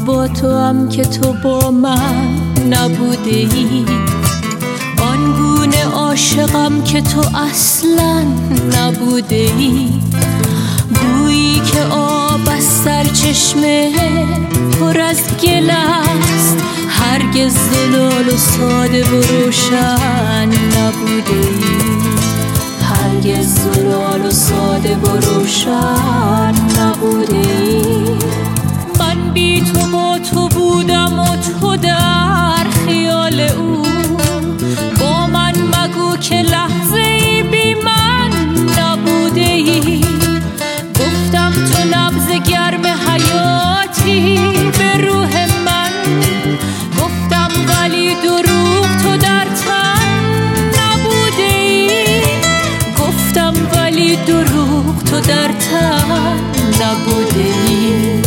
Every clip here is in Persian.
با تو هم که تو با من نبوده ای، آنگونه عاشقم که تو اصلا نبوده ای. گویی که آب از سرچشمه پر از گل است، هرگز زلال و ساده و روشن نبوده ای، هرگز زلال و ساده و روشن نبوده ای. من بی تو با تو بودم و تو در خیال او، با من مگو که لحظه ای بی من نبوده ای. گفتم تو نبض گرم حیاتی به روح من، گفتم ولی دروغ تو در تن نبوده ای، گفتم ولی دروغ تو در تن نبوده ای.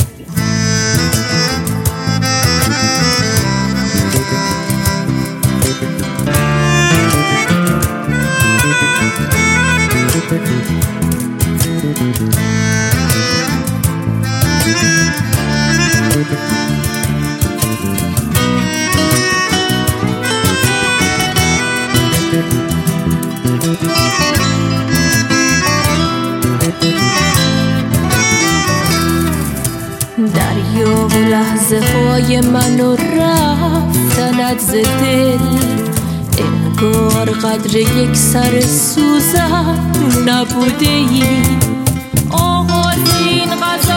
دریا و لحظه های منو رفتند ز دل، انگار قدر یک سر سوزن نبوده ای. آغاز این غزل